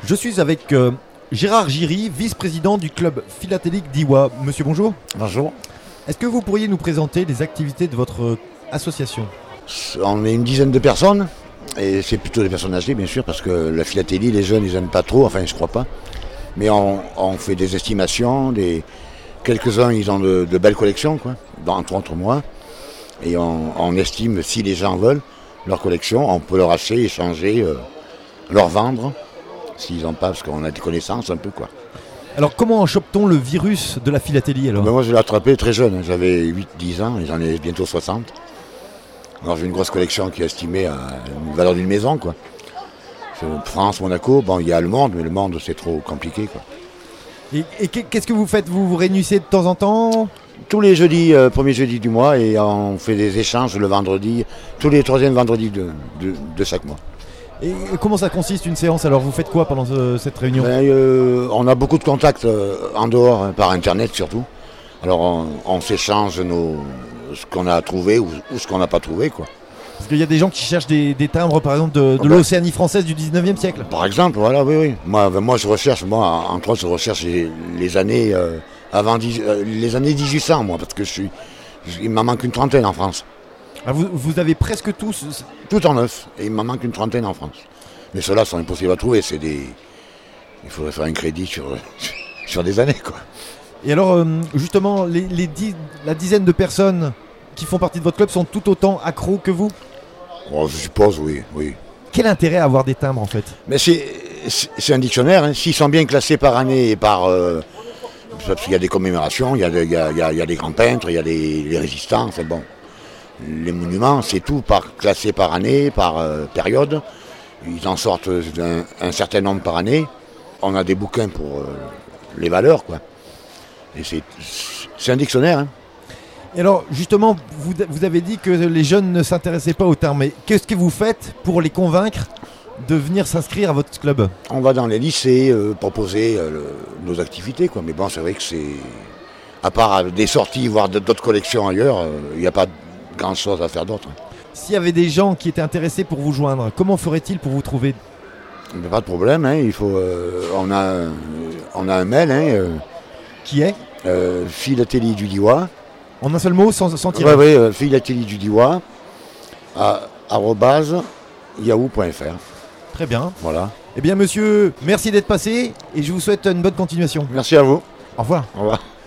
Je suis avec Gérard Giry, vice-président du club philatélique d'Iwa. Monsieur, bonjour. Bonjour. Est-ce que vous pourriez nous présenter les activités de votre association ? On est une dizaine de personnes, et c'est plutôt des personnes âgées bien sûr, parce que la philatélie, les jeunes ils n'aiment pas trop, enfin je crois pas. Mais on fait des estimations, quelques-uns ils ont de belles collections, quoi, entre moi. Et on estime si les gens veulent leur collection, on peut leur acheter, échanger, leur vendre, s'ils n'ont pas, parce qu'on a des connaissances un peu, quoi. Alors comment chope-t-on le virus de la philatélie alors ? Ben moi je l'ai attrapé très jeune, j'avais 8-10 ans et j'en ai bientôt 60. Alors j'ai une grosse collection qui est estimée à une valeur d'une maison, quoi. France, Monaco, bon il y a le monde, mais le monde c'est trop compliqué, quoi. Et qu'est-ce que vous faites ? Vous vous réunissez de temps en temps ? Tous les jeudis, premier jeudi du mois, et on fait des échanges le vendredi, tous les troisièmes vendredis de chaque mois. Et comment ça consiste une séance alors ? Vous faites quoi pendant cette réunion ? On a beaucoup de contacts en dehors, par internet surtout. Alors on s'échange ce qu'on a trouvé ou ce qu'on n'a pas trouvé, quoi. Parce qu'il y a des gens qui cherchent des timbres par exemple de l'Océanie française du 19e siècle. Par exemple, voilà, oui. Moi je recherche, entre autres je recherche les années les années 1800, moi, parce que il m'en manque une trentaine en France. Ah, vous avez presque tous. Tout en neuf, et il m'en manque une trentaine en France. Mais ceux-là sont impossibles à trouver, il faudrait faire un crédit sur des années, quoi. Et alors, justement, la dizaine de personnes qui font partie de votre club sont tout autant accros que vous ? Oh, je suppose, oui. Quel intérêt à avoir des timbres, en fait ? Mais c'est un dictionnaire, hein. S'ils sont bien classés par année et par... parce qu'il y a des commémorations, il y a des grands peintres, il y a les résistants, c'est bon. Les monuments, c'est tout classé par année, par période. Ils en sortent un certain nombre par année. On a des bouquins pour les valeurs, quoi. Et c'est un dictionnaire, hein. Et alors, justement, vous avez dit que les jeunes ne s'intéressaient pas aux timbres. Mais qu'est-ce que vous faites pour les convaincre de venir s'inscrire à votre club ? On va dans les lycées proposer nos activités, quoi. Mais bon, c'est vrai que à part des sorties, voire d'autres collections ailleurs, il n'y a pas grand-chose à faire d'autre. S'il y avait des gens qui étaient intéressés pour vous joindre, comment feraient-ils pour vous trouver ? Mais pas de problème, hein. Il faut, on a un mail, hein, Qui est ? philatélie du Diois. En un seul mot, sans tirer. Oui, philatélie du Diois, @yahoo.fr. Très bien. Voilà. Eh bien, monsieur, merci d'être passé et je vous souhaite une bonne continuation. Merci à vous. Au revoir. Au revoir.